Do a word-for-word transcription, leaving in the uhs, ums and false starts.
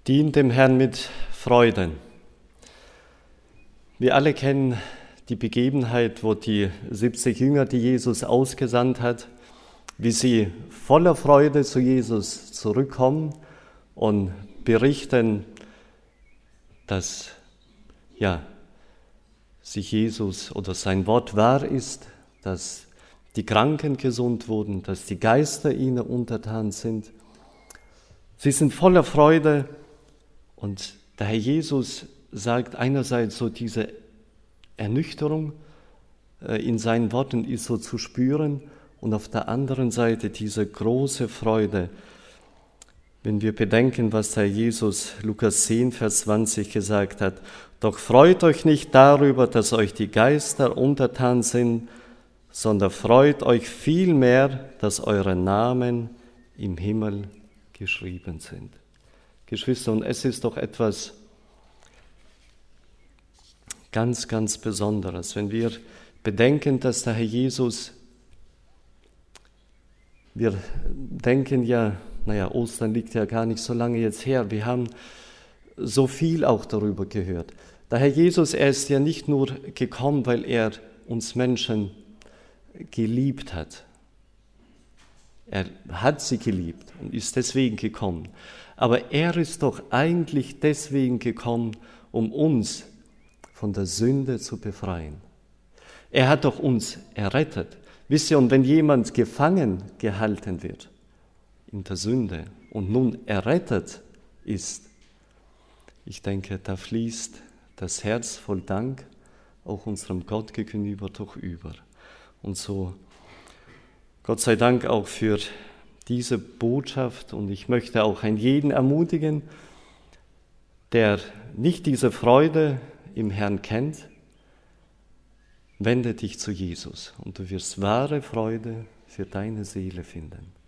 Dient dem Herrn mit Freuden. Wir alle kennen die Begebenheit, wo die siebzig Jünger, die Jesus ausgesandt hat, wie sie voller Freude zu Jesus zurückkommen und berichten, dass ja, sich Jesus oder sein Wort wahr ist, dass die Kranken gesund wurden, dass die Geister ihnen untertan sind. Sie sind voller Freude und der Herr Jesus sagt einerseits so diese Ernüchterung in seinen Worten ist so zu spüren und auf der anderen Seite diese große Freude, wenn wir bedenken, was der Herr Jesus Lukas zehn, Vers zwanzig gesagt hat. Doch freut euch nicht darüber, dass euch die Geister untertan sind, sondern freut euch vielmehr, dass eure Namen im Himmel geschrieben sind. Geschwister, und es ist doch etwas ganz, ganz Besonderes, wenn wir bedenken, dass der Herr Jesus, wir denken ja, naja, Ostern liegt ja gar nicht so lange jetzt her, wir haben so viel auch darüber gehört. Der Herr Jesus, er ist ja nicht nur gekommen, weil er uns Menschen geliebt hat. Er hat sie geliebt und ist deswegen gekommen. Aber er ist doch eigentlich deswegen gekommen, um uns von der Sünde zu befreien. Er hat doch uns errettet. Wisst ihr, und wenn jemand gefangen gehalten wird in der Sünde und nun errettet ist, ich denke, da fließt das Herz voll Dank auch unserem Gott gegenüber doch über. Und so, Gott sei Dank auch für diese Botschaft, und ich möchte auch einen jeden ermutigen, der nicht diese Freude im Herrn kennt, wende dich zu Jesus und du wirst wahre Freude für deine Seele finden.